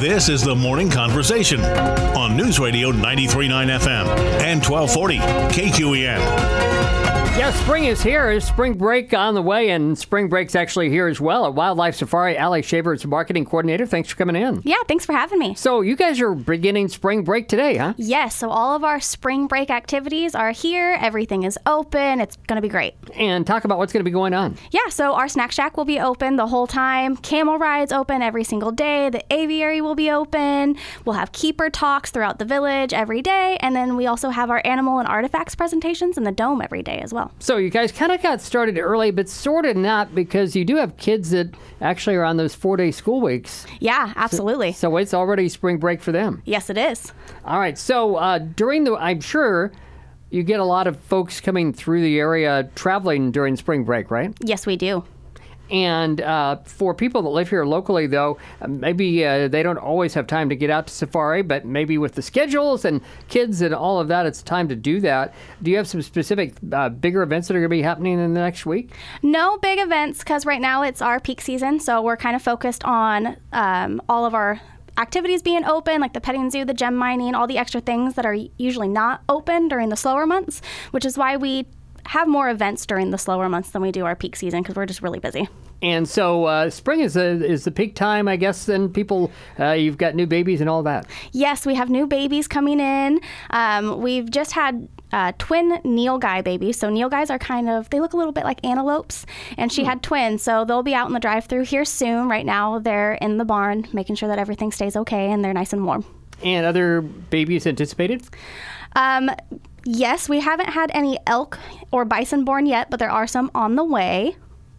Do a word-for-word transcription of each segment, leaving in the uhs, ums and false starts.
This is the Morning Conversation on News Radio ninety-three point nine F M and twelve forty K Q E N. Yeah, spring is here. Spring break on the way, and spring break's actually here as well at Wildlife Safari. Allie Shaver is marketing coordinator. Thanks for coming in. Yeah, thanks for having me. So you guys are beginning spring break today, huh? Yes, so all of our spring break activities are here. Everything is open. It's going to be great. And talk about what's going to be going on. Yeah, so our snack shack will be open the whole time. Camel rides open every single day. The aviary will be open. We'll have keeper talks throughout the village every day. And then we also have our animal and artifacts presentations in the dome every day as well. So you guys kind of got started early, but sort of not, because you do have kids that actually are on those four-day school weeks. Yeah, absolutely. So, so it's already spring break for them. Yes, it is. All right. So uh, during the, I'm sure you get a lot of folks coming through the area traveling during spring break, right? Yes, we do. And uh, for people that live here locally, though, maybe uh, they don't always have time to get out to safari, but maybe with the schedules and kids and all of that, it's time to do that. Do you have some specific uh, bigger events that are going to be happening in the next week? No big events, because right now it's our peak season, so we're kind of focused on um, all of our activities being open, like the petting zoo, the gem mining, all the extra things that are usually not open during the slower months, which is why we have more events during the slower months than we do our peak season, because we're just really busy. And so uh, spring is a, is the peak time, I guess, then people, uh, you've got new babies and all that. Yes, we have new babies coming in. Um, we've just had uh, twin Nilgai babies. So Nilgais are kind of, they look a little bit like antelopes, and she hmm. had twins. So they'll be out in the drive-through here soon. Right now they're in the barn, making sure that everything stays okay and they're nice and warm. And other babies anticipated? Um, yes, we haven't had any elk or bison born yet, but there are some on the way.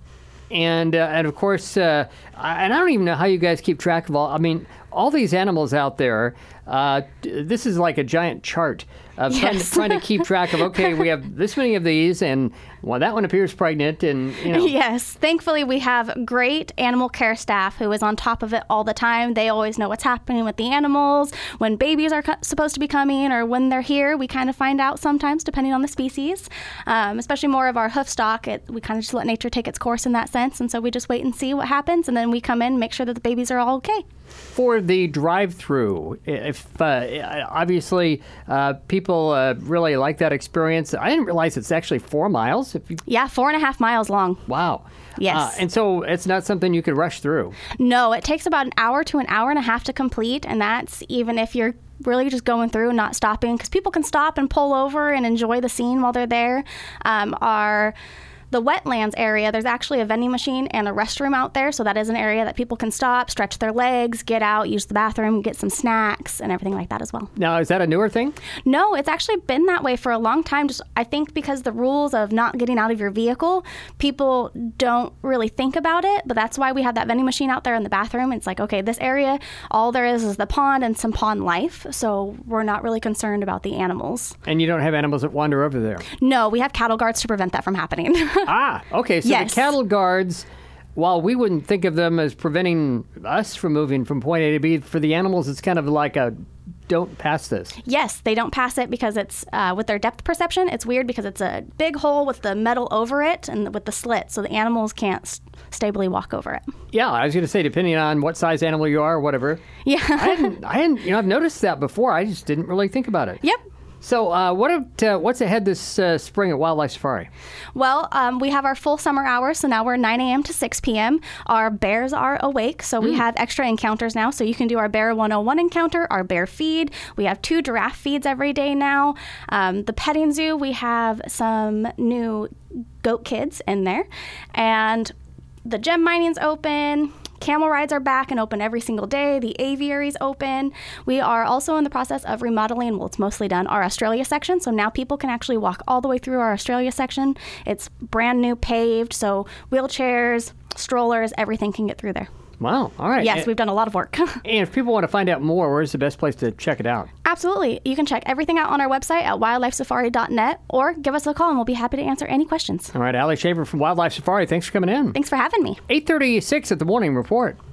And, uh, and of course, uh, I, and I don't even know how you guys keep track of all, I mean, all these animals out there. Uh, this is like a giant chart of yes. trying, to, trying to keep track of, okay, we have this many of these, and well, that one appears pregnant, and you know. Yes, thankfully we have great animal care staff who is on top of it all the time. They always know what's happening with the animals, when babies are co- supposed to be coming, or when they're here. We kind of find out sometimes, depending on the species, um, especially more of our hoof stock. It, we kind of just let nature take its course in that sense, and so we just wait and see what happens, and then we come in and make sure that the babies are all okay. For the drive-through, if uh, obviously uh, people uh, really like that experience. I didn't realize it's actually four miles. If you... Yeah, four and a half miles long. Wow. Yes. Uh, and so it's not something you could rush through. No, it takes about an hour to an hour and a half to complete, and that's even if you're really just going through and not stopping, because people can stop and pull over and enjoy the scene while they're there. Um, our The wetlands area, there's actually a vending machine and a restroom out there, so that is an area that people can stop, stretch their legs, get out, use the bathroom, get some snacks, and everything like that as well. Now, is that a newer thing? No, it's actually been that way for a long time. Just I think because the rules of not getting out of your vehicle, people don't really think about it, but that's why we have that vending machine out there in the bathroom. It's like, okay, this area, all there is is the pond and some pond life, so we're not really concerned about the animals. And you don't have animals that wander over there? No, we have cattle guards to prevent that from happening. Ah, okay. So yes. The cattle guards, while we wouldn't think of them as preventing us from moving from point A to B, for the animals, it's kind of like a don't pass this. Yes, they don't pass it because it's, uh, with their depth perception, it's weird because it's a big hole with the metal over it and with the slit, so the animals can't st- stably walk over it. Yeah, I was going to say, depending on what size animal you are or whatever. Yeah. I hadn't, I hadn't, you know, I've noticed that before. I just didn't really think about it. Yep. So uh, what uh, what's ahead this uh, spring at Wildlife Safari? Well, um, we have our full summer hours, so now we're nine a.m. to six p.m. Our bears are awake, so we mm. have extra encounters now. So you can do our Bear one oh one encounter, our bear feed. We have two giraffe feeds every day now. Um, the petting zoo, we have some new goat kids in there. And the gem mining's open. Camel rides are back and open every single day. The aviary's open. We are also in the process of remodeling, well, it's mostly done, our Australia section. So now people can actually walk all the way through our Australia section. It's brand new paved, so wheelchairs, strollers, everything can get through there. Wow. All right. Yes, and, we've done a lot of work. And if people want to find out more, where's the best place to check it out? Absolutely. You can check everything out on our website at wildlife safari dot net or give us a call and we'll be happy to answer any questions. All right. Allie Shaver from Wildlife Safari, thanks for coming in. Thanks for having me. eight thirty-six at the Morning Report.